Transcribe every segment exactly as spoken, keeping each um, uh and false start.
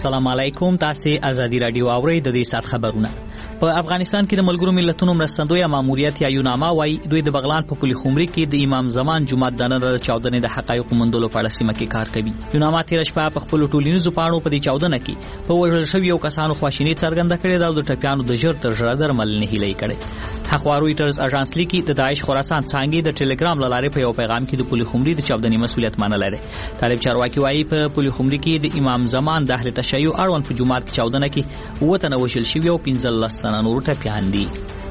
السلام علیکم. تاسو ازادي رادیو اورئ. د دې سات خبرونه. په افغانستان کې د ملګرو ملتونو مرستندوی ماموریت یا یوناما وايي دوی د بغلان په پولي خمري کې د امام زمان جمعه د نن چاودنې د حقایقو موندلو په اړه سیمه کې کار کوي. یوناما تیر شپه په خپل ټولنیزو پاڼو په دې چاودنه کې په وژل شویو کسانو خواشینی څرګنده کړې ده او د ټپیانو د ژر تر ژره درمل نه هیلې کړي. حقوار رويټرز اژانس لیکي د داعش خراسان څنګه د ټلګرام لارې په یو پیغام کې د پولي خمري د چاودنې مسولیت منل لري. طالب چارواکي وايي په پولي خمري کې د امام زمان د اهل تشیع اړوند په جمعه کې چاودنه کې وته وژل شوی او پنځلس تنه نور ټپیان دي.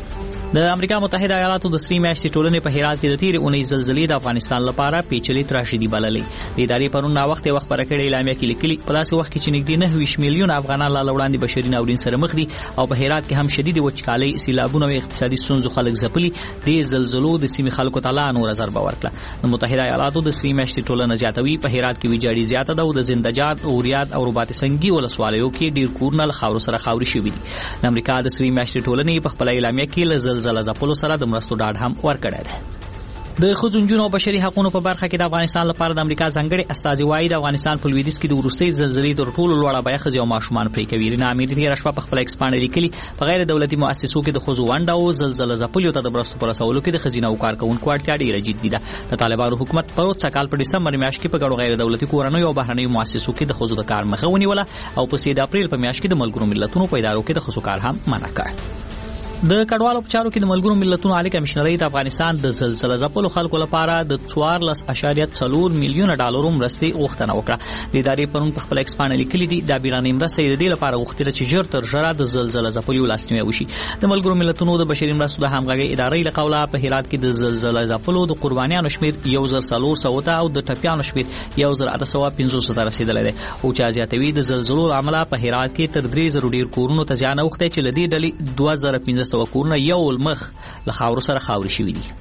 د امریکا متحده ایالاتو د سری میاشتې ټولنې په هرات کې د تیر اونۍ زلزلې د افغانستان لپاره پیچلې تراشیدي بللې. د ادارې پرون نا وخت وخت پرکړې اعلامیه کې لیکلي په داسې وخت کې چې نږدې نه ویش میلیون افغانان لا وړاندې بشري ناورین سره مخ دي او په هرات کې هم شدید وچکالۍ، سیلابونه او اقتصادي ستونزو خلک ځپلي. د زلزلو د سیمې خلکو ته لا نور ضربه ورکړه. د متحده ایالاتو د سری میاشتې ټولنه زیاتوي په هرات کې ویجاړي زیاته ده او د زندجات، اوریات او رباط سنگي ولسوالیو کې ډیر کورونه له خاورو سره خاوري شوي دي. د امریکا د سری میاشتې ټولنې په خپل اعلامیه کې له زلزلې ځپلو سره د مرستو ډاډ هم ورکړی دی. د خځو او بشري حقوقو په برخه کې د افغانستان لپاره د امریکا ځانګړي استازي وايي د افغانستان په لویدیځ کې د ورستۍ زلزلې تر ټولو لوړه بیه خځې او ماشومان پرې کوي. رینا امیر تیر شپه په خپل ایکسپانډ لیکلي په غیر دولتي مؤسسو کې د خځو ونډه او زلزلې ځپلو ته د مرستو پر رسولو کې د خزینه او کارکونکو اړتیا ډیره جدي ده. د طالبانو حکومت په وروسته کال په دسمبر میاشت کې په ګڼو غیر دولتي کورنیو او بهرنیو مؤسسو کې د خځو د کار مخه ونیوله او په سه د اپریل په میاشت کې د ملګرو ملتونو په ادارو کې د خځو کار هم منع کړ. د کډوالو په چارو کې د ملګرو ملتونو عالی کمشنري د افغانستان د زلزلې ځپلو خلکو لپاره د څوارلس اعشاریه څلور میلیونه ډالر مرستې غوښتنه وکړه. د ادارې پرون په خپل ایکسپانډ لیکلي دي د بیرانې مرستې د دې لپاره غوښتل چې ژر تر ژره د زلزلې ځپلو لاسنیوي وشي. د ملګرو ملتونو د بشري مرستو د همغږي ادارې له قوله په هرات کې د زلزلې ځپلو د قربانیانو شمیر یو زر څلور سوه او د ټپیانو شمیر یو زر اته سوه پنځوس ته رسیدلی دی او چې زیاتوي د زلزلو عمله په هرات کې تر درې زره ډیر کورونو ته زیان اوښتی چې لدی ډلې دوه زره پنځه سوه کورونه یو مخ له خاورو سره خاوري شوی دي.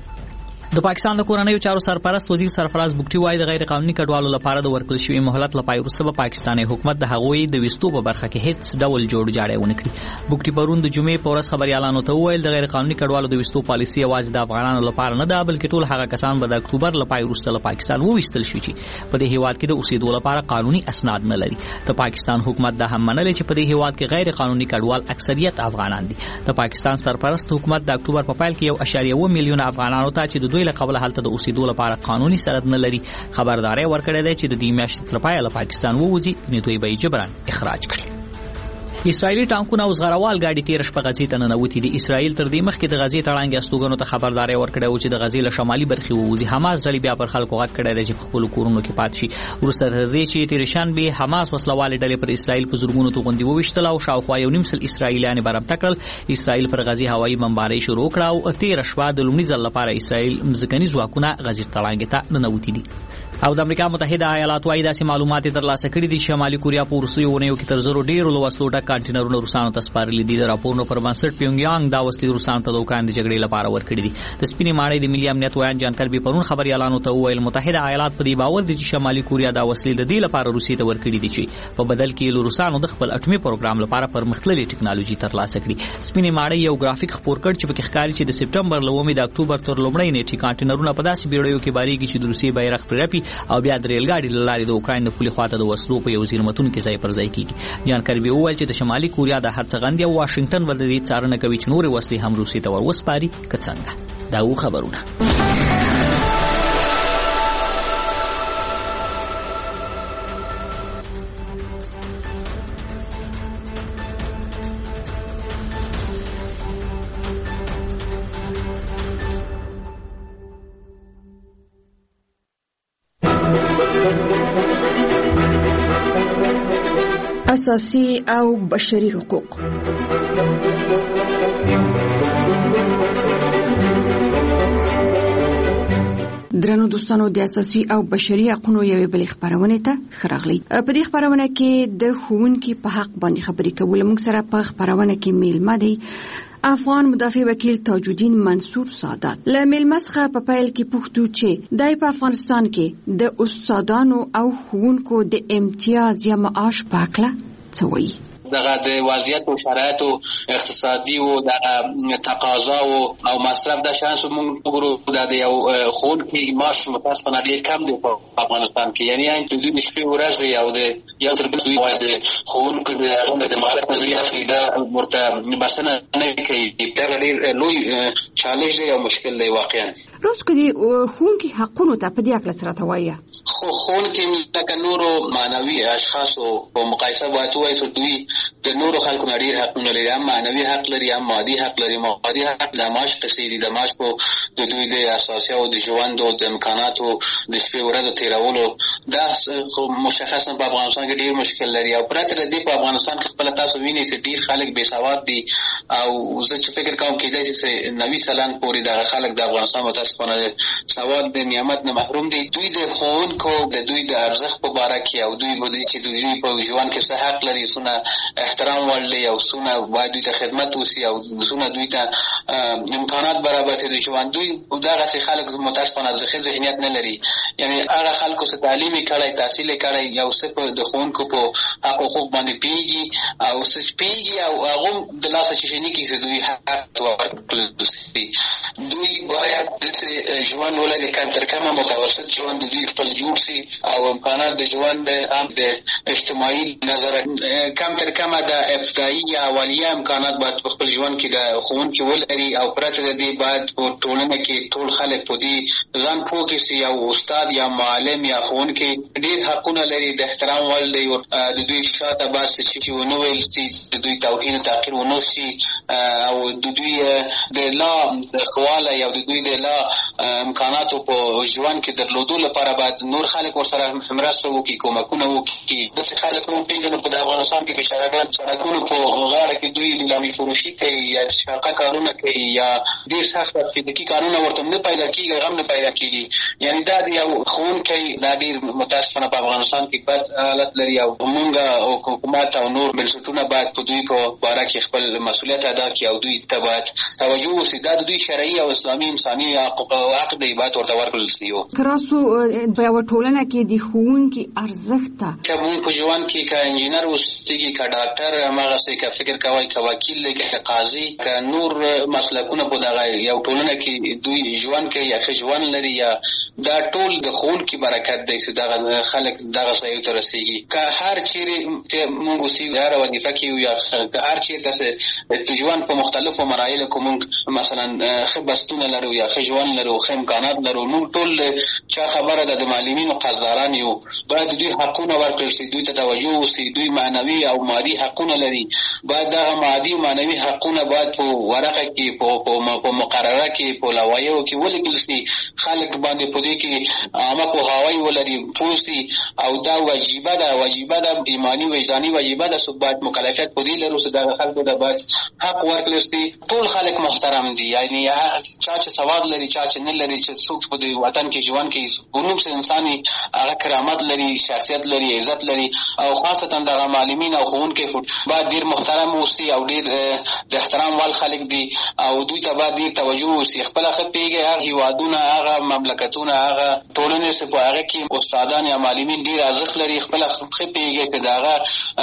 د پاکستان د کورنیو چارو سرپرست وزیر سرفراز بوکټي وايي د غیر قانوني کډوالو لپاره د ورکړل شوی مهلت لپاره وروسته په پاکستاني حکومت د هغوی د وستو په برخه کې هیڅ ډول جوړ جاړی ونه کړي. بوکټي پرون د جمعې په ورځ خبريالانو ته وویل د غیر قانوني کډوالو د وستو پالیسي یوازې د افغانانو لپاره نه ده بلکې ټول هغه کسان به د اکتوبر لپاره وروسته له پاکستان وویستل شي چې په دې هیواد کې د اوسېدو لپاره قانوني اسناد نه لري. د پاکستان حکومت دا هم منلي چې په دې هیواد کې غیر قانوني کډوال اکثریت افغانان دي. د پاکستان سرپرست حکومت د اکتوبر په پیل کې یو اعشاریه اووه میلیونه افغانانو ته چې د دوی له قبل حالت د اوسېدو لپاره قانوني سند نه لري خبرداري ورکړې ده چې د دې میاشتې تر پایه له پاکستان ووځي نو دوی به جبران اخراج کړي. اسرائیلي ټانکونه او زغروال ګاډي تیر شپه غزې ته ننوتي دي. اسرائیل تر دې مخکې د غزې تړانګې استوګنو ته خبرداري ورکړې و چې د غزې له شمالي برخې ووځي. حماس ډلې بیا پر خلکو غږ کړی دی چې په خپلو کورونو کې پاتې شي. وروسته تر دې چې تېرې شنبې حماس وسلوالې ډلې پر اسرائیل په زرګونو توغندي وویشتل او شاوخوا یو نیم سل اسرائیلیان برمته کړل. اسرائیل پر غزې هوایي بمبارۍ شروع کړه او تېره شپه د لومړي ځل لپاره اسرائیل مځکني ځواکونه غزې تړانګې ته ننوتي دي. او د امریکا متحده ایالاتو وايي داسې معلومات ترلاسه کړي دي چې شمالي کوریا په وروستیو اونیو کې تر زرو ډېرو له وسلو ډک کانټینرونه روسانو ته سپارلي دي. د راپورونو پر بنسټ پیونګیانګ دا وسلې روسانو ته د اوکراین د جګړې لپاره ورکړي دي. د سپینې ماڼۍ د ملي امنیت ویان جان کربي پرون خبريالانو ته وویل متحده ایالات په دې باور دي چې شمالي کوریا دا وسلې د دې لپاره روسیې ته ورکړي دي چې په بدل کې له روسانو د خپل اټومي پروګرام لپاره پرمختللې ټکنالوژي ترلاسه کړي. سپینې ماڼۍ یو ګرافیک خپور کړ چې پکې ښکاري چې د سپټمبر له اومې د اکتوبر تر لومړۍ نیټې کانټینرونه په داسې بیړیو کې باریږي چې د روسیې بیرغ پرې رپي او بیا د ریل ګاډي له لارې د اوکراین د پولې خواته د وسلو په یو زیرمتون کې ځای پر ځای کیږي. جان کربي وویل چې د شمالي کوریا د هرڅغندې او واشنگټن ور د دې څارنه کوي چې نورې وسلې هم روسیې ته ور وسپاري که څنګه. دا و خبرونه. اساسي او بشري حقوق. درنو دوستانو د اساسي او بشري حقوقو یوې بلې خبرونه ته خراغلي. په دې خبرونه کې د ښوونکي په حق باندې خبرې کول. موږ سره په خبرونه کې میلمه دی افغان مدافع وکیل تاج الدین منصور سادات. له میلمه څخه په پیل کې پوښتو چې دای په افغانستان کې د استادانو او ښوونکو د امتیاز یا معاش په اړه څه وایي. دغه د وضعیت او شرایط او اقتصادي او د تقاضا او مصرف د شانس موږ وګورو د یو خونکي معاش متاسفانه ډیر کم دی په افغانستان کې، یعنی ان د دوی شپې ورځې او د یو تر بل دوی د خونکو د مالک په لري افریدا ورته بسنه نه کوي. دا ډیر لوی چالش دی او مشکل دی واقعا. روز کدي خونکي حقونو ته په دې اړه سره توایه خو خونکي لکه نورو معنوي اشخاصو په مقایسه باندې وایي چې دوی د نورو خلکو نه ډیر حقونه لري، هم معنوي حق لري هم مادي حق لري. مادي حق د معاش قصې دي، د معاش په د دوی د اساسي او د ژوند او د امکاناتو د شپې ورځې تیرولو دا خو مشخصا په افغانستان کې ډیر مشکل لري. او پرته د دې په افغانستان کې خپل تاسو وینئ چې ډیر خلک بې سواد دي او زه چې فکر کوم کېدای شي چې نوي سلان پورې د خلک د افغانستان متاسفانه سواد د نعمت نه محروم دي. دوی د ښوونکو د دوی د ارزښت په باره کې او دوی ودی چې دوی په ژوند کې څه حق لري، څونه احترام ولري او څونه باید دوی ته خدمت وشي او څونه دوی ته امکانات برابر شي د ژوند. دوی دغه خلک متاسفانه ځخه ذهنیت نه لري، یعنی هغه خلکو څخه تعلیم کړي تحصیل کړي یو څه په د ښوونکو په حقوق باندې پیږي او څه پیږي او هغه د لاسه چې نه کیږي دوی حق ورکړي. دوی باید د ژوند ولري کم تر کمه متوسط ژوند دوی خپل جوړ شي او امکانات د ژوند هم د اجتماعي نظر کم تر کمه د ابتدایي یا اولیه امکانات باید په خپل ژوند کې د ښوونکي ولري. او پرته د دې باید په ټولنه کې ټول خلک په دې ځان پوه کړي چې یو استاد یا معلم یا ښوونکی ډېر حقونه لري، د احترام وړ دی. د دوی شاته باید څه چې ونه ویل شي، د دوی توهین او تحقیر ونه شي او د دوی د لا قواله یا د دوی د لا امکاناتو په ژوند کې درلودو لپاره باید نور خلک ورسره مرسته وکړي، کومکونه وکړي. داسې خلک هم پېژنو په افغانستان کې بېچارهګان سړکونو په غاړه کې دوی لیلامي فروشي کوي یا شاقه کارونه کوي یا ډېر سخت فزیکي کارونه ورته نه پیدا کېږي، هم نه پیدا کېږي. یعنی دا د یو ښوونکی دا ډېر متاسفانه په افغانستان کې بد حالت لري او موږ او حکومت او نور بنسټونه باید په دوی په باره کې خپل مسؤلیت ادا کړي او دوی ته باید توجه وشي. دا د دوی شرعي او اسلامي انساني حق دی، باید ورته ورکړل شي. کراسو په یوه ټولنه کې د ښوونکي ارزښت ته که مونږ په ژوند کې که انجینر اوسېږي که ډاکټر هماغسې که فکر کوئ که وکیل دی که قاضي که نور مسلکونه په دغه یو ټولنه کې دوی ژوند کوي یا ښه ژوند لري یا دا ټول د ښوونکي برکت دی چې دغه خلک دغه ځایو ته رسېږي. که هر چیرې مونږ اوسېږو هره وظیفه کې یو یا هر چیرې داسې د ژوند په مختلفو مراحلو کې مونږ مثلا ښه بستونه لرو یا ښه ژوند لرو ښه امکانات لرو، مونږ ټول چا خبره ده د معلمینو قدردان یو، باید دوی حقونه ورکړل شي، دوی ته توجه وشي. دوی معنوي او مادي حقونه لري، باید دغه مادي او معنوي حقونه باید په ورقه کې په مقرره کې په لوایحو کې ولیکل شي، خلک باندې په دې کې عامه پوهاوی ولري، پوه شي. او دا واجبه ده واجبه ده ایماني وجداني واجبه ده چې باید مکلفیت په دې لرو چې دغه خلکو ته باید حق ورکړل شي. ټول خلک محترم دي، یعنی چا چې سواد لري چا چې نه لري، چې څوک په دې وطن کې ژوند کوي ونوم چې انساني هغه کرامت لري، شخصیت لري، عزت لري. او خاصتا دغه معلمین او ښوونکي باید ډېر محترم اوسي او ډېر د احترام وړ خلک دي او دوی ته باید ډېر توجه وشي. خپله ښه پوهېږي هغه هېوادونه هغه مملکتونه هغه ټولنې چې په هغه کې استادان یا معلمین ډېر ارزښت لري، خپله ښه پوهېږي چې د هغه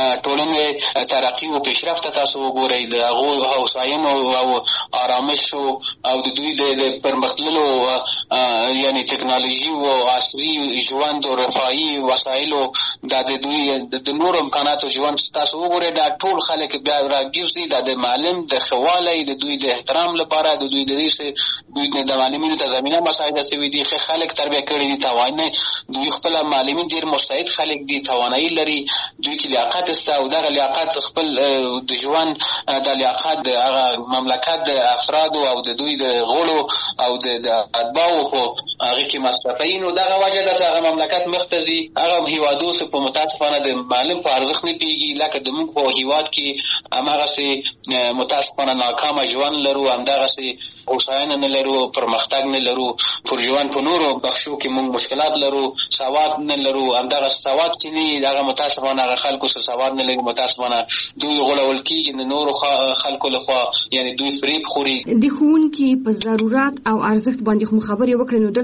ټولنې ترقي او پیشرفت ته تاسو وګورئ، د هغو هوساینو او آرامشو او د دوی د پرمختللو یعنی ټکنالوژي او عصري ژوند او رفاهي وسایلو دا د دوی د نور امکاناتو ژوند تاسو وګورئ، دا ټول خلک بیا راګرځي دا د معلم د ښه والی د دوی د احترام لپاره د دوی د دې دوی د معلمینو ته زمینه مساعده شوي دي، ښه خلک تربیه کړي دي، توانه دوی خپل معلمین ډېر مستعد خلک دي، توانایي لري، دوی کې لیاقت شته او دغه لیاقت خپل د ژوند د لیاقت د هغه مملکت د افرادو او د دوی د غړو او د اتباعو په هغه کې مصرفوي. نو دغه وجه ده چې هغه مملکت مخته ځي. هغه هېوادو چې په متاسفانه د معلم په ارزښت نه پوهېږي، لکه زموږ په هېواد کې هماغسې متاسفانه ناکامه ژوند لرو، همدغسې هوساینه نه لرو، پرمختګ نه لرو، پر ژوند په نورو بخشو کې موږ مشکلات لرو، سواد نه لرو. همدغه سواد چې نه دغه متاسفانه هغه خلکو چې سواد نه لري متاسفانه دوی غولول کېږي د نورو خلکو لخوا، یعنی دوی فریب خوري. د ښوونکي په ضرورت او ارزښت باندې خو خبرې وکړې، نو دلته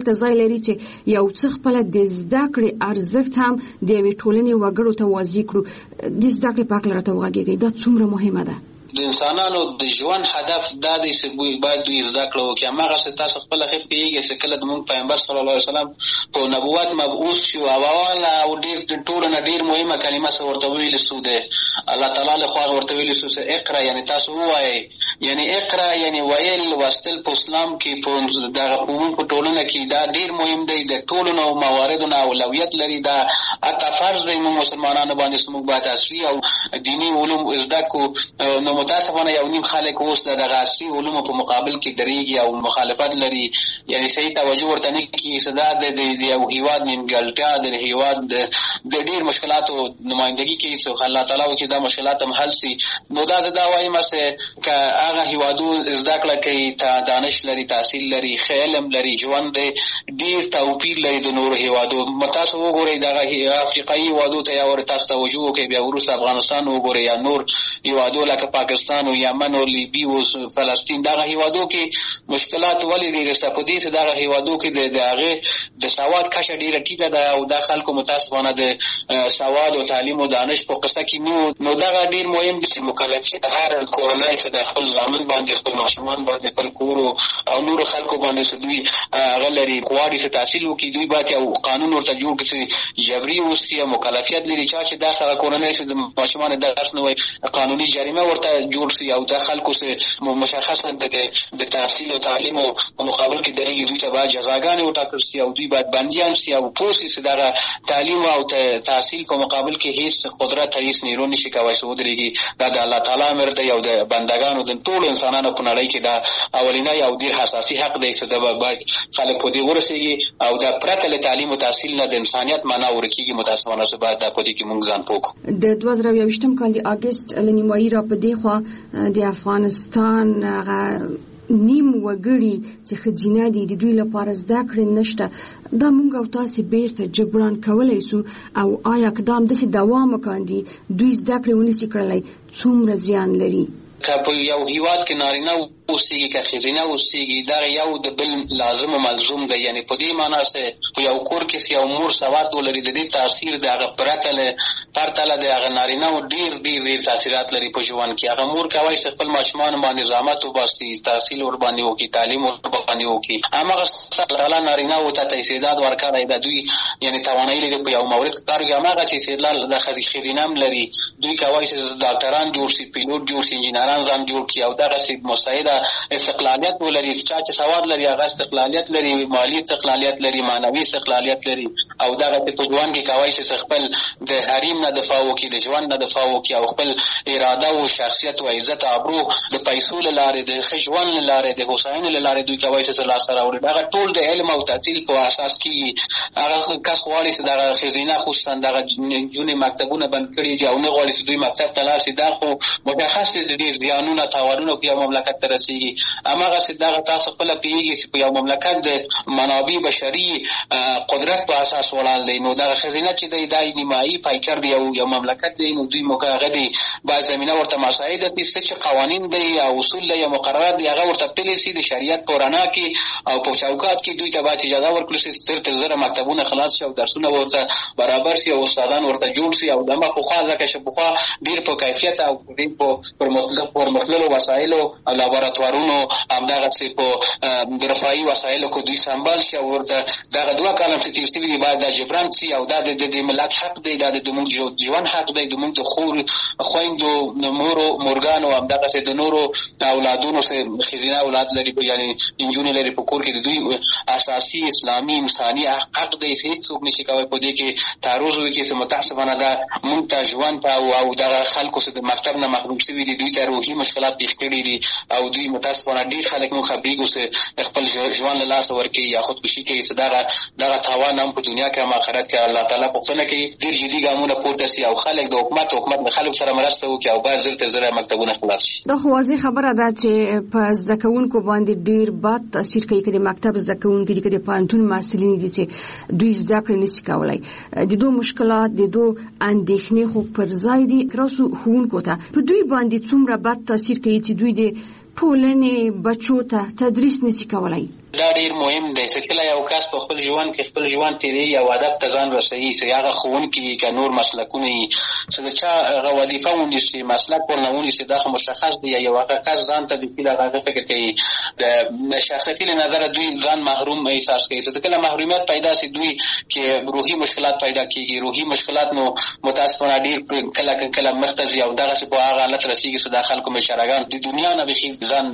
دلته ځای لري چې یو څه خپل د زده کړې ارزښت هم د یوې ټولنې وګړو ته واضح کړو. د زده کړې په اړه راته وغږیږئ، دا څومره مهمه ده؟ د انسانانو د ژوند هدف دا دی چې باید دوی زده کړه وکړي. هماغسې تاسو خپله ښه پوهېږئ چې کله زموږ پیغمبر صلی الله علیه وسلم په نبوت مبعوث شو او اوله او ډېر ټولو نه ډېر مهمه کلمه څه ورته ویلې سو دی الله تعالی له خوا ورته ویلې سو چې اقرا، یعنې تاسو ووایئ. یعنې اقرا یعنې ویل لوستل په اسلام کې په دغه په ټولنه کې دا ډېر مهم دی. د ټولو نو مواردو نه اولویت لري. دا حتی فرض دی موږ مسلمانانو باندې چې موږ باید عصري او دیني علوم زده کړو. نو متاسفانه یو نیم خلک اوس د دغه عصري علومو په مقابل کې درېږي او مخالفت لري، یعنې صحیح توجه ورته نه کېږي چې دا د یو هېواد نیمګړتیا د هېواد د ډېر مشکلاتو نمایندګي کوي چې الله تعالی وکړي دا مشکلات هم حل سي. نو دا زه دا وایم چې که هغه هېوادو زده کړه کوي، دانش لري، تحصیل لري، ښه علم لري، ژوند ډېر توپیر لري د نورو هېوادو. تاسو وګورئ دغه افریقایي هېوادو ته یا تاسو توجه وکړئ، بیا وروسته افغانستان وګورئ یا نور هېوادو لکه پاکستان او یمن او لیبی او فلسطین. دغه هېوادو کې مشکلات ولې ډېر شته؟ په دې چې دغه هېوادو کې د هغې د سواد کچه ډېره ټیټه ده او دا خلکو متاسفانه د سواد او تعلیم او دانش په قصه کې نه. نو دغه ډېر مهم دي چې مکلفي د هر کورنۍ چې د خپل زامن باندې، خپل ماشومان باندې، خپل کور او نورو خلکو باندې چې دوی هغه لري غواړي چې تحصیل وکړي، دوی باید یو قانون ورته جوړ کړي چې جبري اوسي او مکلفیت لري. چا چې داسې هغه کورنۍ چې د ماشومانو درس نه وایي قانوني جریمه ورته جوړ سي او دا خلکو چې مشخصا د تحصیل او تعلیم په مقابل کې درېږي، دوی ته باید جزاګانې وټاکل سي او دوی باید بندیان سي او پوه سي چې دغه تعلیم او تحصیل په مقابل کې هیڅ قدرت هیڅ نیرو نشي کولی چې ودرېږي. دا د الله تعالی امر دی او د بندګانو د ټولو انسانانو په نړۍ کې دا اولنی او ډېر حساسي حق دی چې دا باید خلک په دې ورسېږي او دا پرته له تعلیم او تحصیل نه د انسانیت معنا ورکېږي. متاسفانه چې باید دا په دې کې موږ ځان پوه کړو. د دوه زره یوویشتم کال د اګست له نیمایي را په دې خوا د افغانستان هغه نیم وګړي چې ښځینه دي د دوی لپاره زده کړې نشته. دا موږ او تاسې بیرته جبران کولی سو او آیا که دا همداسې دوام وکاندي دوی زده کړې ونسي کړلی څومره زیان لري؟ که په یو هېواد کې نارینه اوسېږي که ښځینه اوسېږي دا یو د بل لازم و ملزوم دی. یعنې په دې معنا چې په یو کور کې یو مور سواد ولري د دې تاثیر د هغه پرته له پرته له د هغه نارینهو ډېر ډېر ډېر تاثیرات لري په ژوند کې. هغه مور کولی چې خپل ماشومان باندې زحمت وباسي، تحصیل ورباندې وکړي، تعلیم ورباندې وکړي. هماغه الله تعالی نارینهو ته استعداد ورکړی ده، دوی یعنې توانایي لري په یو مورد کار وکړي. هماغسې استعداد د ښځینه هم لري، دوی کولی چې ډاکټران جوړ شي، پیلوټ جوړ شي، انجینران ځان جوړ کړي او دغسې مستعده استقلالیت ولري. چا چې سواد لري هغه استقلالیت لري، مالي استقلالیت لري، معنوي استقلالیت لري او دغه په ژوند کې کولی چې خپل د حریم نه دفاع وکړي، د ژوند نه دفاع وکړي او خپل اراده او شخصیت او عزت او ابرو د پیسو له لارې، د ښه ژوند له لارې، د هوساینې له لارې دوی کولی چې لاسته راوړي. دغه ټول د علم او تحصیل په اساس کېږي. هغه کس غواړي چې دغه ښځینه خصوصا دغه نجونې مکتبونه بند کړي دي او نه غواړي چې دوی مکتب ته لاړ شي. دا خو مشخص دي د ډېر زیانونه تاوانونه په یو مملکت ته رسېږي. هماغسې دغه تاسو خپله پوهېږئ چې په یو مملکت د منابع بشري قدرت په اساس ولاړ دی. نو دغه ښځینه چې دی دا نیمایي پایکر دی یو یو مملکت دی. نو دوی موقع هغه دی باید زمینه ورته مساعده کړي، څه چې قوانین دی او اصول دی یا مقررات دی هغه ورته پلي سي د شریعت په رڼا کې او په چوکاټ کې. دوی ته باید اجازه ورکړل شي چې تر زره مکتبونه خلاص شي او درسونه ورته برابر سي او استادان ورته جوړ سي او دغه پخوا ځکه چې پخوا ډېر په کیفیت او ډېر په پرمختللو وسایلو او لابراتوارونو همدغسې په رفاهي وسایلو کې دوی سمبال شي او ورته دغه دوه کاله چې تېر شوي دي باید دا جبران سي او دا د ملت حق دی، دا د زموږ ژوند حق دی، زموږ د خور خویندو مورو مورګانو همدغسې د نورو اولادونو چې ښځینه اولاد لري یعنې نجونې لري په کور کې د دوی اساسي اسلامي انساني حق دی چې هېڅوک نشي کولی په دې کې تعرض وکړي چې متاسفانه دا موږ ته ژوند ته او دغه خلکو چې د مکتب نه محروم شوي دي دوی ته روحي مشکلات پېښ کړي دي او دوی متاسفانه ډېر خلک موږ خبرېږو چې خپل ژوند له لاسه ورکوي یا خودکشي کوي چې دغه دغه تاوان هم په دنیا کې هم آخرت کې الله تعالی پوښتنه کوي. ډېر جدي ګامونه پورته سي او خلک د حکومت حکومت له خلکو سره مرسته وکړي او باید زر تر زره مکتبونه خلاص شي. دا خو واضح خبره ده چې په زده کوونکو باندې ډېر بد تاثیر کوي که د مکتب زده کوونکي دي که د پوهنتون محصلین دي چې دوی زده کړې نشي کولی. د دوی مشکلات د دوی اندېښنې خو پر ځای دي. راسو ښوونکو ته په دوی باندې څومره بد تاثیر کوي چې دوی د ټولنې بچو ته تدریس نشي کولی؟ دا ډیر مهم دی چې کله یو کس په خپل ژوند کې خپل ژوند تیری یا هدف ته ځان رسوي چې هغه ښوونکي که نور مسلکونه وي چې د چا هغه وظیفه ونیسي مسلک ورنه ونیسي دا خو مشخص دی. یو هغه کس ځان ته د هغه فکر کوي د شخصیتي له نظره دوی ځان محروم احساس کوي چې کله محرومیت پیدا سي دوی کې روحي مشکلات پیدا کیږي. روحي مشکلات نو متاسفانه ډیر کله کله مختزي او دغه څه په هغه حالت رسیږي چې د خلکو مشرګان د دنیا نه به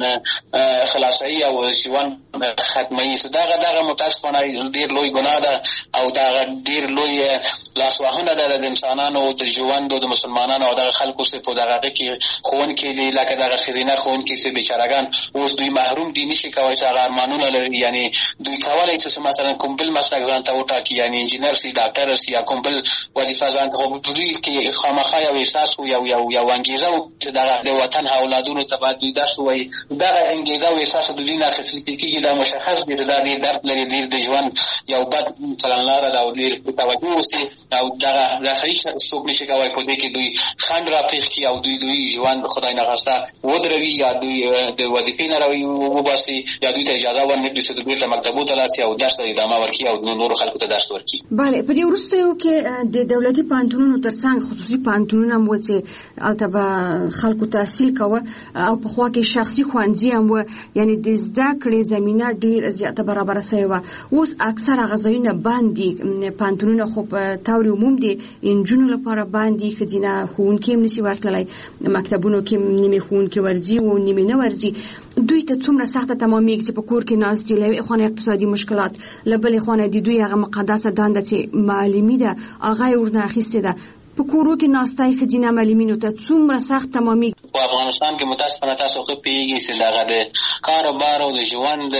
ځان خلاصي او ژوند ختمي. دغه دغه متاسفانه ډیر لوی ګناه ده او دغه ډیر لوی لاسوهنه ده د انسانانو د ژوند او د مسلمانانو او دغه خلکو څخه په دغه کې ښوونکي دي لکه دغه خزینه ښوونکي چې بیچارهګان اوس دوی محروم دي نشي کولی چې هغه ارمانونه لري. یعنی دوی کولی چې مثلا کوم بل مسلک ځان ته وټاکي یعنی انجینر سي ډاکټر سي یا کوم بل وظیفه ځان ته خو دوی کې خامخا یو احساس او یو یو یو انګیزه چې دغه د وطن اولادونو ته باید دوی درس وایي. دغه انګیزه او احساس د دوی نه اخیستل کېږي دا مشخص دی. دا ډېر درد لري ډېر د ژوند یو بد چلنلاره ده او ډېر توجه وسي او دغه دا صحیح څوک نشي کولی په دې کې دوی خنډ راپېښ کړي او دوی دوی ژوند خدای نخواسته ودروي یا دوی د وظیفې نه راوي وباسي یا دوی ته اجازه ورنکړي چې دوی ته مکتبو ته لاړ شي او درس ته ادامه ورکړي او نورو خلکو ته درس ورکړي. بله په دې وروستیو کې د دولتي پوهنتونونو ترڅنګ خصوصي پوهنتونونه هم و چې هلته به خلکو تحصیل کوه او پخوا کې شخصي ښوونځي هم و یعنی د زده کړې زمینه ډېر زیاته برابره سوې وه. اوس اکثر هغه ځایونه بند دي پوهنتونونه خو په طور عموم دي نجونو لپاره بند دي ښځینه ښوونکي هم نشي ورتللی مکتبونو کې نیمې ښوونکي ورځي او نیمې نه ورځي. دوی ته څومره سخته تمامیږي چې په کور کې ناست دي له یوې خوا اقتصادي مشکلات له بلې خوا د دوی هغه مقدسه دنده چې معلمي ده هغه یې ورنه اخیستې ده. په کورو کې ناستای ښځینه معلمینو ته څومره سخت تمامیږي. په افغانستان کې متاسفانه تاسو خو پیږي چې دغه د کار او بار او د ژوند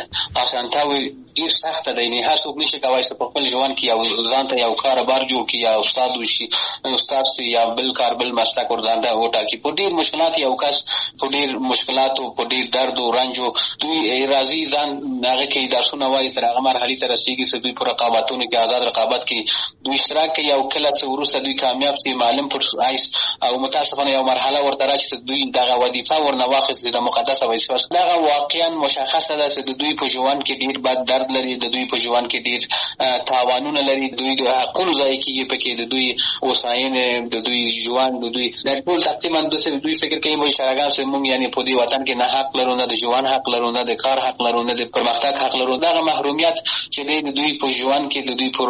اسانتیاوې ډیر سخته ده. یعنې هر څوک نشي کولی چې په خپل ژوند کې یو ځان ته یو کار بار جوړ کړي یا استاد وشي استاد سي یا بل کار بل مسلک ور ځان ته وټاکي. په ډیر مشکلات یو کس په ډیر مشکلاتو په ډیر درد او رنجو دوی راځي ځان هغه کې درسونه وایي تر هغه مرحلې ته رسېږي چې دوی په رقابتونو کې آزاد رقابت کې دوی اشتراک کوي او کله چې وروسته دوی کامیاب سي معلم پر آیس او متاسفانه یو مرحله ورته راشي چې دوی دغه وظیفه ورنه واخیستي د مقدسه وظیفه. دغه واقعا مشخصه ده چې د دوی په ژوند کې ډیر بد درد لري د دوی په ژوند کې ډیر تاوانونه لري دوی د حقونو ضایع کېږي پکې د دوی هوساینې د دوی ژوند د دوی د ټول تقریبا داسې دوی فکر کوي موږ شرګان چې موږ یعنی په دې وطن کې نه حق لرو نه د ژوند حق لرو نه د کار حق لرو نه د پرمختګ حق لرو. دغه محرومیت چې د دوی په ژوند کې د دوی په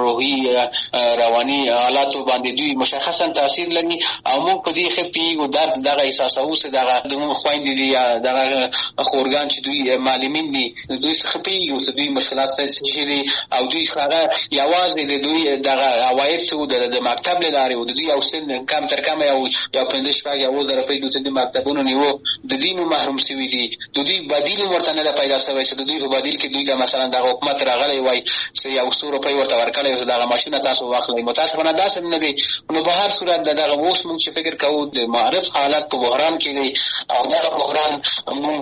روحي رواني حالاتو باندې دوی مشخصا تاثیر لري او موږ په دې ښه پوهېږو درد دغه احساسوو چې دغه زموږ خویندې دي یا دغه خورګان چې دوی معلمین دي دوی څخه پوهېږو چې دوی مشکلات څه دي او دوی هغه یوازې د دوی دغه عواید څه د مکتب له لارې او د دوی یو سن کم تر کمه یو یو پنځه شپږ یو زره روپۍ دوی د مکتبونو نیو د دې نو محروم شوي دي. د دوی بدیل ورته نه ده پیدا شوی چې د دوی په بدیل کې دوی ته مثلا دغه حکومت راغلی وای چې یو څو روپۍ ورته ورکړی او دغه ماشینه تاسو واخلئ. متاسفانه داسې نه دی. نو په هر صورت دغه اوس موږ چې فکر کوو د معرف حالت په بحران کې دی او دغه بحران موږ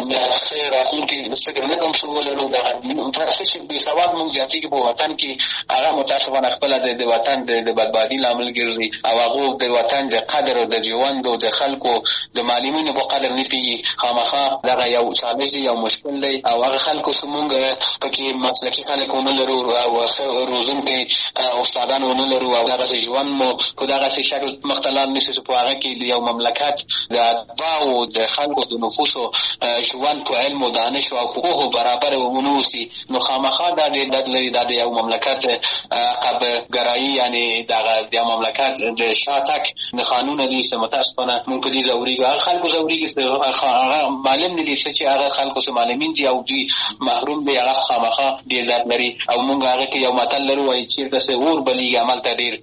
ښه راتلونکي فکر نه کوم چې ولرو. دغه څه چې بېسواد موږ زیاتېږي په وطن کې هغه متاسفانه خپله د وطن د بدبادي لامل ګرځي او هغو د وطن د قدر او د ژوند او د خلکو د معلمینو په قدر نه پوهېږي. خامخا دغه یو چالش دی یو مشکل دی او هغه خلکو چې موږ پکې مسلکي خلک ونه لرو او ښه روزونکي استادان ونه لرو او دغسې ژوند مو په دغسې شکل مخته لاړ نه شي چې په هغه کې د یو مملکت د اتباعو د خلکو د نفوسو ژوند په علم او دانشو او پوهو برابر ونه اوسي. نو خامخا دا ډېر درد لري. دا د یو مملکت عقب‌ګرایي یعنې دغه د یو مملکت د شاتګ نښانونه دي چې متاسفانه موږ په دې ځورېږو. هغه خلکو ځورېږي چې هغه معلم نه دي چې هغه خلکو چې معلمین دي او دوی محروم دي هغه خامخا ډېر درد لري او موږ هغه کې یو متل لرو وایي چېرته چې اور بلیږي همالته ډېر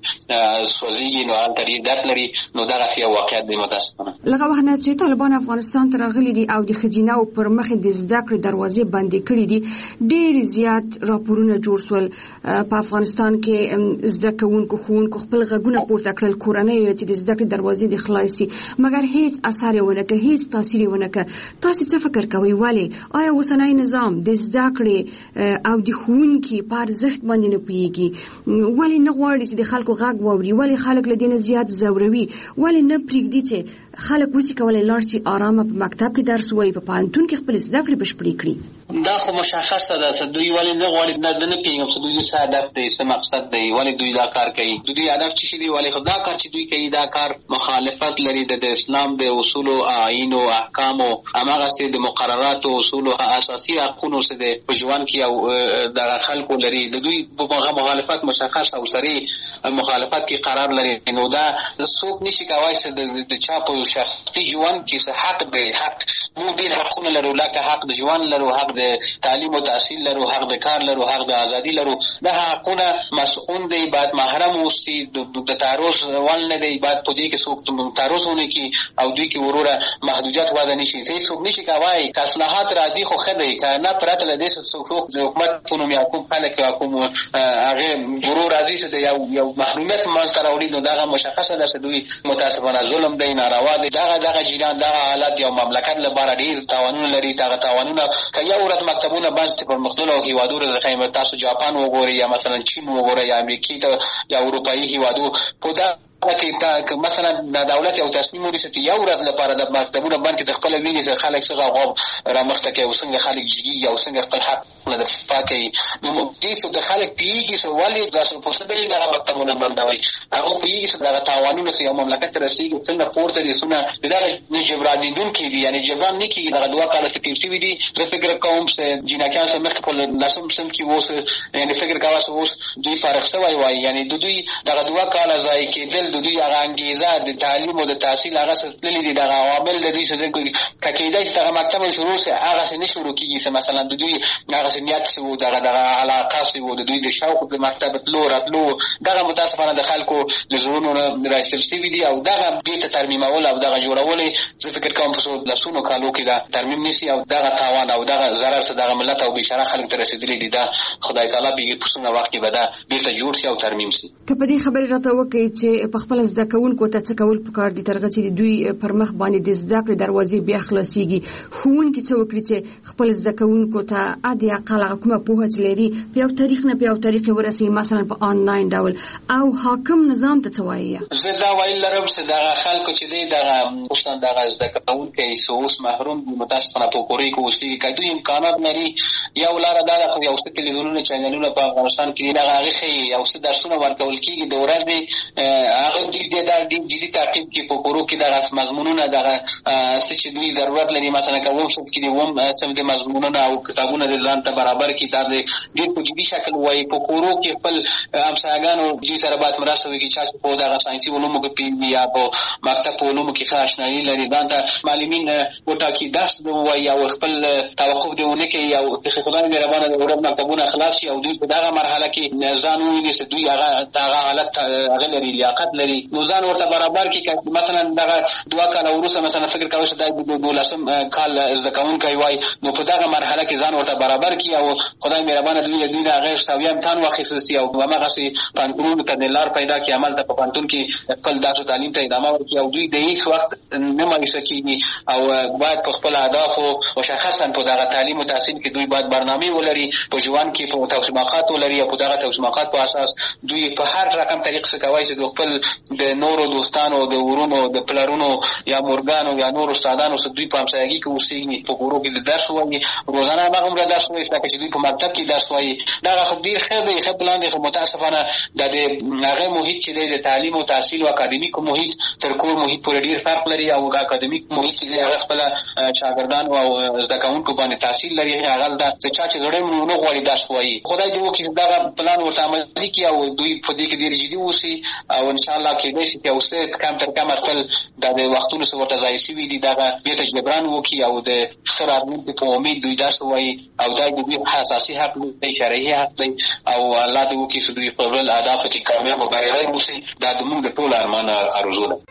سوځېږي نو هلته ډېر درد لري. نو دغسې یو واقعیت دی متاسفانه. لږه وخت نه چې طالبان افغانستان ته راغلي دي او د ښځینهو پر مخې د زده کړې دروازې بندې کړي دي ډېر زیات راپورونه جوړ شول. په افغانستان کې زده کوونکو ښوونکو خپل غږونه پورته کړل کورنیو چې د زده کړې دروازې دې خلاصي مګر هیڅ اثر یې ونه کړ هیڅ تاثیر یې ونه کړ. تاسې څه فکر کوئ ولې آیا اوسنی نظام د زده کړې او د ښوونکي په ارزښت باندې نه پوهېږي؟ ولې نه غواړي چې د خلکو غږ واوري؟ ولې خلک له دې نه زیات ځوروي؟ ولې نه پرېږدي چې خلک وسي کولی لاړ شي ارامه په مکتب کې درس ووایي په پوهنتون کې خپل زده کړې بشپړې کړي؟ دا خو مشخصه ده دوی ولې نه غواړي نه نه پیږم چې دوی څه هدف دی څه مقصد دی ولې دوی دا کار کوي دوی هدف څه دی ولې خدا کار چې دوی کوي دا کار مخالفت لري د اسلام د اصول او آیین او احکام او هغه سي د مقررات او اصول او اساسي حقوقو سره د پښوان کې او د خلکو لري د دوی په مخالفت مشخص او سری مخالفت کې قرار لري نو دا څوک نشي کوي چې د چا په شخصي ژوند کې څه حق دی حق مو ډیر حقونه لرو لکه حق د ژوند لرو حق د تعلیم او تحصیل لرو حق د کار لرو حق د ازادي لرو دا حقونه مسؤون دی بعد محرم اوسي د تعرض ول نه دی بعد په دې کې څوک تعرضونه کی او دوی کې وروره محدودیت واده نشي څوک نشي کوي که اصلاحات راځي خو خدای کنه پرته له دې څوک د حکومت په نوم یا کوم خلک یا کوم هغه ورور راځي چې یو یو محرومیت منځ راوړي نو دا مشخصه ده چې دوی متاسفانه ظلم دی ناروا دی دا دغه جیران دا حالت یو مملکت لپاره ډیر تاوانونه لري دا تاوانونه که یو ورځ مکتبونه بند پر مختلفو هیوادونو د قیمت تاسو جاپان وګورئ یا مثلا چین وګورئ یا امریکا یا اروپایي هیوادو په دا کې تا مثلا د دولت یو تصمیم ونیسي یو ورځ لپاره د مکتبونو باندې د خپل ویني چې خلک څنګه غوب را مخته کوي او څنګه خلک جدي او څنګه خپل حق نه دفاع کوي نو دې څه د خلک پیږي چې ولې تاسو په څه ډول د مکتبونو باندې هغه پیږي چې دا قوانینو چې یو مملکت رسیږي څنګه پورته دي څنګه دا جبران دي کې دي یعنی جبران نه کیږي دا دوه کاله کې تیر شوی دي زه فکر کوم چې جناکان سره مخ په لاسم سم کې ووس یعنی فکر کاوه اوس دوی فارغ شوی وای یعنی دوی دا دوه کاله ځای کې دل دوی هغه انګیزه د تعلیم او د تحصیل هغه ستللی دي د عوامل د دې څخه کېدای چې هغه مکتب شروع سي هغه څه نه شروع کیږي چې مثلا د دوی هغه نیت سو دغه دغه علاقه سو د دوی د شوق د مکتب تلو راتلو دغه متاسفانه د خلکو لزونو راسل سی وی دي او دغه بیت ترمیمول او دغه جوړول زه فکر کوم په لاسونو کالو کې دا ترمیم نشي او دغه تاوان او دغه ضرر سره دغه ملت او بشاره خلک ته رسیدلی دي دا خدای تعالی به په څنګه وخت کې به دا بیت جوړ شي او ترمیم شي که په دې خبره راته وکړي چې په خپل زده کوونکو ته څه کول پکار دي ترغه چې دوی پر مخ باندې د زده کړې دروازې بیا خلاصيږي ښوونکي څه وکړي چې خپل زده کوونکو ته ادي اقل کومه پوهه لري په یو تاریخ نه په یو تاریخ ورسي مثلا په آنلاین ډول او حاکم نظام ته څه وایي زه دا ویل لرم چې دا خلکو چې دی دا اوسن دا زده کوونکي سوس محروم دي متاسفانه په کوري کې اوسي کله امکانات لري یو لار دا د یو څه تلویزیونونو چینلونو په افغانستان کې دا هغه یو څه درسونه ورکول کیږي د ورځې هغه دي دا جدي تعقیب کې په کورو کې د مضمونونو دغه څه چې دوی ضرورت لري مثلا کوم څه کې دی ووم څه د مضمونونو او کتابونو د ځان ته برابر کتاب دی ډېر په جدي شکل وایي په کورو کې خپل همسایګانو دوی سره باید مرسته وکړي چې په دغه ساينسي علومو کې پی یا په مکتب په علومو کې ښه آشنایي لري دا د معلمین وټاکي درس وایي او خپل توقف دیونه کوي او خدای مهربانه د ورځ مکتبونه خلاص شي او دوی په دغه مرحله کې ځان ویني چې دوی هغه دغه حالت هغه لري لیاقت لري نو ځان ورته برابر کې مثلا دغه دوه کاله وروسته مثلا فکر کوي چې د دولسم کال زکون کوي وای نو په دغه مرحله کې ځان ورته برابر کی او خدای مهربانه دوی دوی دا غیر شتاوی امتحان واخیستي او هغه سي پانتون ته د لار پیدا کی عمل ته په پانتون کې خپل داسو تعلیم ته ادامه ورکړي او دوی د هیڅ وخت نه مایوس کیږي او باید په خپل اهداف او مشخصا په دغه تعلیم او تحصیل کې دوی باید برنامه ولري په ژوند کې په توسماقات ولري او په دغه توسماقات په اساس دوی په هر رقم طریق څخه کوي چې د خپل د نورو دوستانو د ورونو د پلارونو یا مورګانو یا نورو استادانو سره دوی په همسایګي کې اوسېږي په کورو کې د درس وایي روزانه هغه هم درس وایي چې دوی په مکتب کې درس وایي دا خو ډیر ښه دی ښه پلان دی خو متاسفانه د هغه محیط چې د تعلیم او تحصیل او اکاډمیک محیط تر کور محیط پورې ډیر فرق لري او اکاډمیک محیط چې هغه خپل شاګردان او زده کوونکو باندې تحصیل لري هغه د چا چې غړي نو غوړي درس وایي خدای دې وکړي دا پلان ورته عملي کړي او دوی په دې کې ډیر جدي اوسي او ان شاء الله کې دې چې اوسه کم تر کم خپل د وختونو سره ورته ځای شي دي دا به جبران وکي او د خرابون په امید دوی درس وایي او دا د دوی اساسي حق دی شرعي حق دی او الله دې وکړي چې دوی په خپل اهداف کې کامیاب او بریالي اوسي دا د موږ ټول ارمان ارزو ده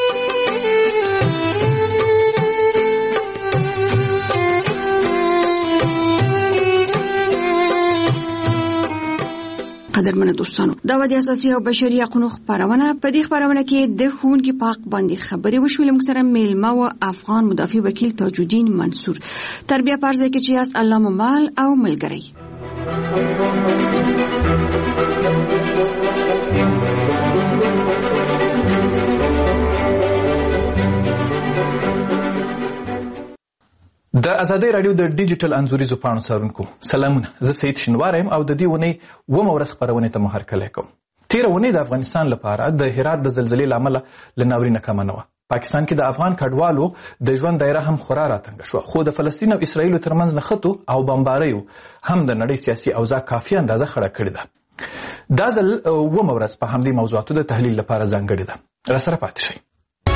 قدرمنو دوستانو دا د اساسي او بشري حقوقو خبرونه په دې خبرونه کې د ښوونکي په حق باندې خبرې وشولې موږ سره میلمه او افغان مدافع وکیل تاج الدین منصور تربیه پرځای کې چې یاست الله ممال او ملګری د د ازادۍ راډیو د ډیجیټل انځوریزو پاڼو څارونکو سلامونه، زه سید شینوار یم او د دې اونۍ اوومه ورځ خپرونې ته مو هرکلی کوم. تېره اونۍ د افغانستان لپاره د هرات د زلزلې له امله له ناورینه کمه نه وه. پاکستان کې د افغان کډوالو د ژوند دایره هم خورا راتنګه شوه، خو د فلسطین او اسرائیلو ترمنځ نښتو او بمباریو هم د نړۍ سیاسي اوضاع کافي اندازه خړه کړې ده. دا ځل اوومه ورځ په همدې موضوعاتو د تحلیل لپاره ځانګړې ده. راسره پاتې شئ.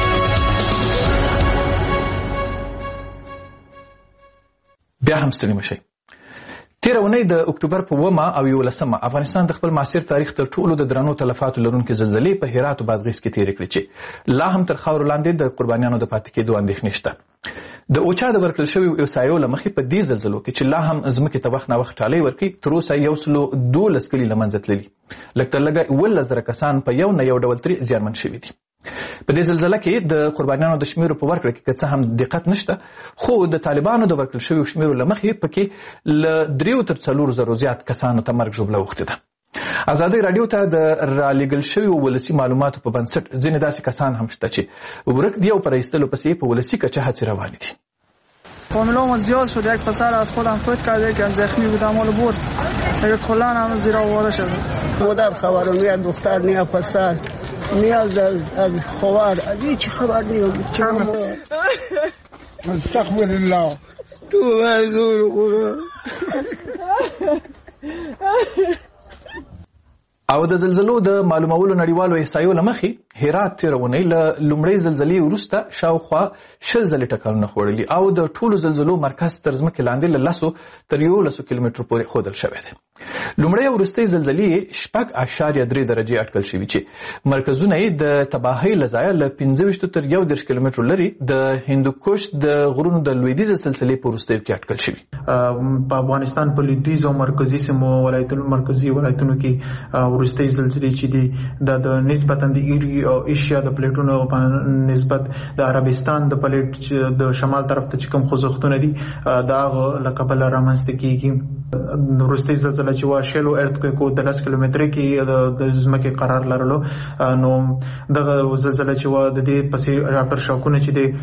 بیا هم ستړي مشئ. تېره اونۍ د اکتوبر په اوومه او یولسمه افغانستان د خپل معاصر تاریخ تر ټولو د درنو تلفاتو لرونکې زلزلې په هرات او بادغیس کې تېرې کړې چې لا هم تر خاورو لاندې د قربانیانو د پاتې کېدو اندېښنې شته. د اوچا د ورکړل شویو اوسایو له مخې په دې زلزلو کې چې لا هم ځمکې ته وخت ناوخت ټالۍ ورکوي، تر اوسه یو سلو دولس کلي له منځه تللي، لږ تر لږه اوولس زره کسان په یو نه یو ډول ترې زیانمن شوي دي. په دې زلزله کې د قربانیانو د شمیرو په ورکړه کې که څه هم دقت نشته، خو د طالبانو د ورکړل شویو شمیرو له مخې پکې له دریو تر څلورو زرو زیات کسانو ته مرګ ژوبله اوښتې ده. ازادۍ راډیو ته د رالېږل شویو ولسي معلوماتو په بنسټ ځینې داسې کسان هم شته چې ورک دي او په رایستلو پسې په ولسي کچه هڅې روانې دي. فامیلام زیاد شد. یک پسر از خودم فوت کرده که زخمی بودم حالا برد اگه کلان هم زیر آواره شده. مادر خبرم نیا دختر نیا پسر نیاز از خواهر از هیچ خبر نیا. استغفر الله تو منظور قرآن. او د زلزلو د معلومولو نړیوالو احصایو له مخې هرات تېره اونۍ له لومړۍ زلزلې وروسته شاوخوا شل ځلې ټکانونه خوړلي او د ټولو زلزلو مرکز تر ځمکې لاندې له لسو تر یولسو کیلومترو پورې ښودل شوی دی. لومړۍ او وروستۍ زلزلې شپږ اعشاریه درې درجې اټکل شوي چې مرکزونه یې د تباهۍ له ځایه له پنځه ویشتو تر یو دېرش کیلومترو لرې د هندوکش د غرونو د لویدیځې سلسلې په وروستیو کې اټکل شوي. په افغانستان په لویدیځ او مرکزي سیمو ولایتونو مرکزي ولایتونو کې وروستۍ زلزلې چې دي دا د نسبتا د ایری او ایشیا د پلیټونو په نسبت د عربستان د پلیټ د شمال طرف ته چې کوم خوځښتونه دي دا هغه له کبله رامنځته کېږي. وروستۍ زلزله چې وه شلو ارتکویک و د لس کیلومترۍ کې د ځمکې قرار لرلو، نو دغه زلزله چې وه د دې پسې افټر شاکونه چې دی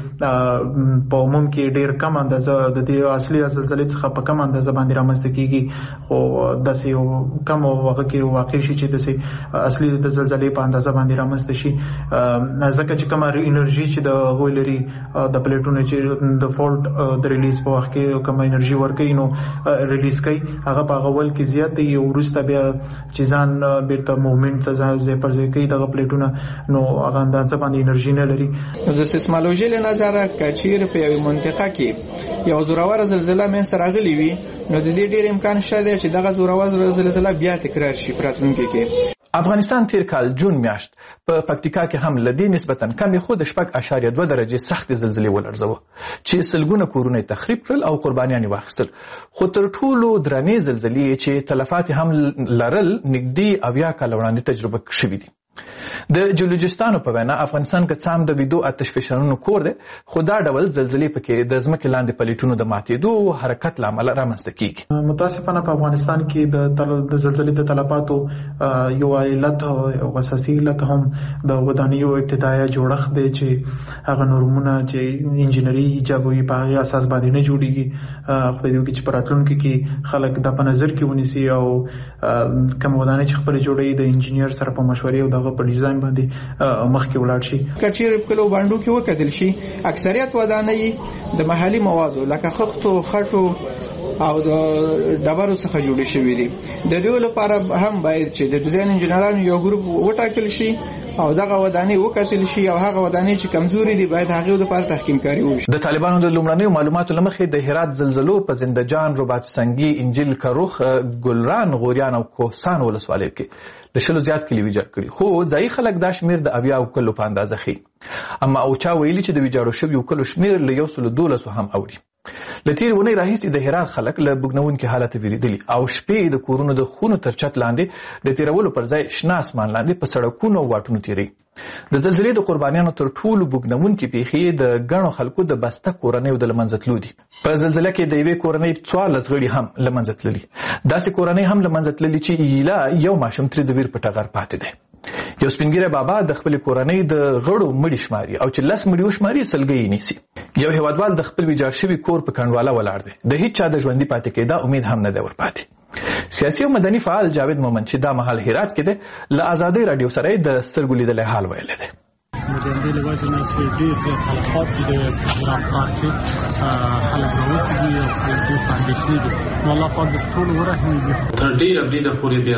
په عموم کې ډېر کم اندازه د دې اصلي زلزلې څخه په کم اندازه باندې رامنځته کېږي، خو داسې یو کم هغه کې واقع شي چې داسې اصلي د زلزلې په اندازه باندې رامنځته شي، ځکه چې کومه انرژي چې د هغوی لري د پلیټونو چې د فولټ د ریلیز په وخت کې کومه انرژي ورکوي نو ریلیز کوي، هغه په هغه ول کې زیات دی. وروسته بیا چې ځان بیرته موومنټ ته ځای پر ځای کوي دغه پلیټونه، نو هغه اندازه باندې انرژي نه لري. د سیسمولوژي له نظره که چیرې په یوې منطقه کې یو زوروره زلزله منځته راغلې وي نو د دې ډېر امکان شته دی چې دغه زوروره زلزله بیا تکرار شي په راتلونکي کې. افغانستان تیر کال جون میاشت په پکتیکا کې هم لدی نسبتا کمې خو د شپږ اعشاریه دوه درجې سخت زلزلې ولړزوه چې سلګونه کورونه تخریب کړل او قربانیان واخیستل. خو تر ټولو درنې زلزلې چې تلفات هم لرل نږدې اویا کاله وړاندې تجربه شوي دي. د جیولوجستانو په وینا افغانستان که څه هم د ویدو آتش فشانونو کور دی، خو دا ډول زلزلې پکې د ځمکې لاندې پلیټونو د ماتېدو او حرکت له امله رامنځته کېږي. متاسفانه په افغانستان کې د زلزلې د تلفاتو یو علت او اساسي علت هم د ودانیو ابتدایي جوړښت دی چې هغه نورمونه چې انجینري ایجابوي په هغې اساس باندې نه جوړېږي. خدای دې وکړي چې په راتلونکي کې خلک دا په نظر کې ونیسي او کوم ودانۍ چې خپلې جوړوي د انجینر سره په مشورې او دغه په ډیزاین باندې مخکې ولاړ شي. که چیرې په کلو بانډو کې وکتل شي اکثریت ودانۍ د محلي موادو لکه خښتو، خټو او د ډبرو څخه جوړې شوي دي. د دې لپاره هم باید چې د ډیزاین انجینرانو یو ګروپ وټاکل شي او دغه ودانۍ وکتل شي او هغه ودانۍ چې کمزوري دي باید هغې لپاره تحکیم کاري وشي. د طالبانو د لومړنیو معلوماتو له مخې د هرات زلزلو په زندهجان، رباط سنگي، انجیل کروخ، ګلران، غوریان او کوهستان ولسوالیو کې د شلو زیات کلي ویجاړ کړي، خو ځایي خلک دا شمېر د اویاو کلو په اندازه ښیي. اما اوچا ویلي چې د ویجاړو شویو کلو شمېر له یو سلو دولسو هم اوړي. له تېرې اونۍ راهیسې د هرات خلک له بوږنوونکي حالته ویرېدلي او شپې د کورونو د خونو تر چت لاندې د تېرولو پر ځای شنه اسمان لاندې په سړکونو او واټونو تېروي. د زلزلې د قربانیانو تر ټولو بوږنوونکي پیښې د ګڼو خلکو د بسته کورنیو د له منځه تلو دي. په زلزله کې د یوې کورنۍ څوارلس غړي هم له منځه تللي. داسې کورنۍ هم له منځه تللي چې ایله یو ماشوم ترې د ویر په ټغر پاتې دی. یو سپینګیره بابا د خپل کورنۍ د غړو مړي شماري او چې لس مړي وشماري سلګي نیسي. یو هیوادوال د خپل ویجاړ شوي کور په کنډواله ولاړ دی. د هیڅ چا د ژوندي پاتې کېدا امید هم نه دی ورپاتې. سیاسي او مدني فعال جاوید مومند چې دا مهال هرات کې دی له آزادۍ راډیو سره د سترګو لیدلی حال ویلی دی. د دې له وجې نه چې ډېر زیات تلفات دي د هرات ښار کې خلک راوتي دي او خلک ډېر په اندېښنې دي. نو الله پاک د ټولو ورحمېږي. تر ډېره بریده پورې